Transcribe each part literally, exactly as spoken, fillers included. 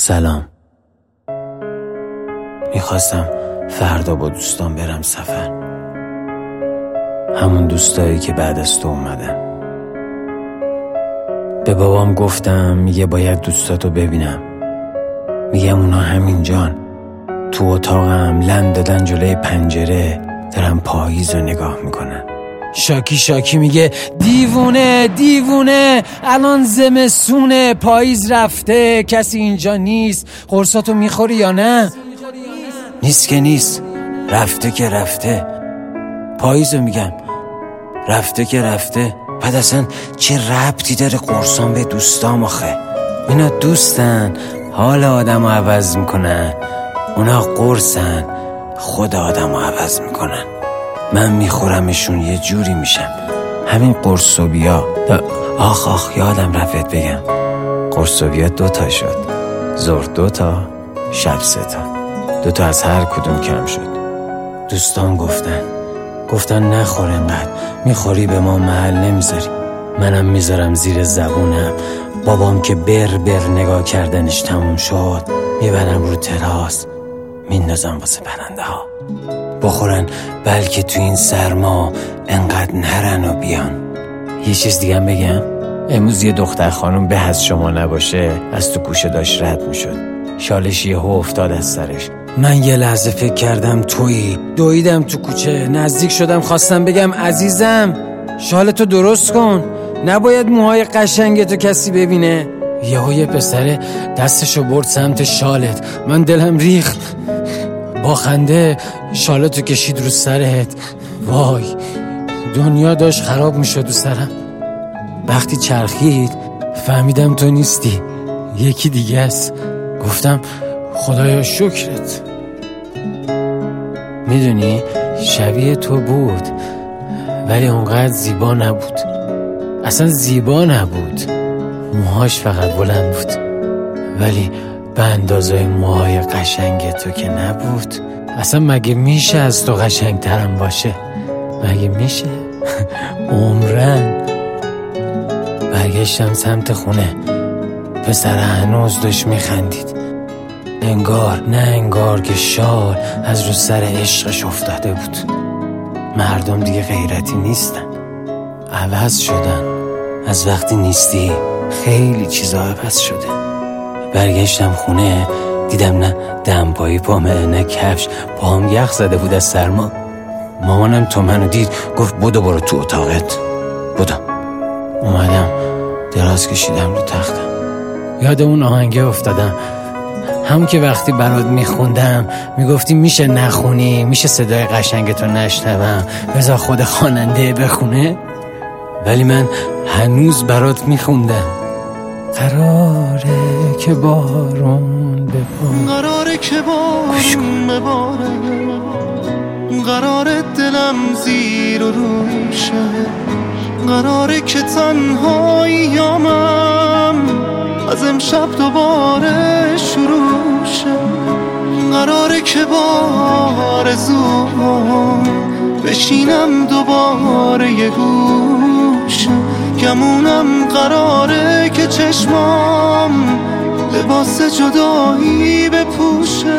سلام. میخواستم فردا با دوستان برم سفر، همون دوستایی که بعد از تو اومدن. به بابام گفتم، میگه باید دوستاتو ببینم. میگم اونا همینجان تو اتاقم لم دادن جلوی پنجره، دارن پاییز رو نگاه میکنن. شاکی شاکی میگه دیوونه دیوونه، الان زمستونه، پاییز رفته، کسی اینجا نیست، قرصاتو میخوری یا نه؟ نیست که نیست، رفته که رفته. پاییزو میگم، رفته که رفته. بعد اصلا چه ربطی داره قرصان به دوستام آخه؟ اینا دوستن، حال آدم رو عوض میکنن. اونا قرصن، خود آدم رو عوض میکنن. من میخورمشون یه جوری میشم. همین قرصوبیا، آخ آخ یادم رفت بگم، قرصوبیا دوتا شد، ظهر دوتا، شب سه تا. دوتا از هر کدوم کم شد. دوستان گفتن گفتن نخور انقدر، میخوری به ما محل نمیذاری. منم میذارم زیر زبونم. بابام که بر بر نگاه کردنش تموم شد، میبرم رو تراس، میندازم واسه پرنده ها بخورن، بلکه تو این سرما انقدر نرن و بیان. یه چیز دیگه بگم، امروز یه دختر خانم به از شما نباشه از تو کوشه داشت رد میشد، شالش یهو افتاد از سرش. من یه لحظه فکر کردم تویی، دویدم تو کوچه، نزدیک شدم، خواستم بگم عزیزم شالتو درست کن، نباید موهای قشنگتو کسی ببینه. یهو یه پسره دستشو برد سمت شالت، من دلم ریخت، با خنده شالتو کشید رو سرت. وای، دنیا داشت خراب میشد تو سرم. وقتی چرخید فهمیدم تو نیستی، یکی دیگه است. گفتم خدایا شکرت. میدونی شبیه تو بود، ولی اونقدر زیبا نبود، اصلا زیبا نبود. موهاش فقط بلند بود، ولی به اندازه موهای قشنگ تو که نبود. اصلا مگه میشه از تو قشنگ ترم باشه؟ مگه میشه؟ عمرن. برگشتم سمت خونه، پسر هنوز داشت میخندید. انگار نه انگار که شال از رو سر عشقش افتاده بود. مردم دیگه غیرتی نیستن، عوض شدن. از وقتی نیستی خیلی چیزا عوض شده. برگشتم خونه، دیدم نه دمپایی پامه نه کفش، پام یخ زده بود از سرما. مامانم تو منو دید، گفت بدو برو تو اتاقت. بدو. اومدم دراز کشیدم رو تختم، یاد اون آهنگه افتادم، همون که وقتی برات میخوندم میگفتی میشه نخونی، میشه صدای قشنگتو نشنوم، بذار خود خواننده بخونه. ولی من هنوز برات میخوندم. قراره که بارون بباره، قراره که بارون بباره، قراره دلم زیر و روشه، قراره که تنهاییامم از امشب دوباره شروع شه، قراره که با آرزوام بشینم دوباره یه گوشه، گمونم قراره که چشمام لباس جدایی بپوشه.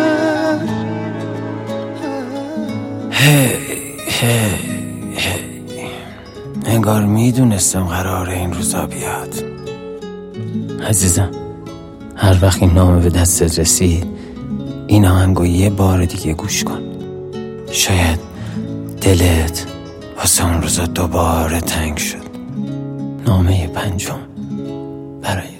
هی هی هی انگار میدونستم قراره این روزا بیاد. عزیزم، هر وقت این نامه به دستت رسید، این آهنگو یه بار دیگه گوش کن. شاید دلت واسه اون روزا دوباره تنگ شد. نامه پنجم برای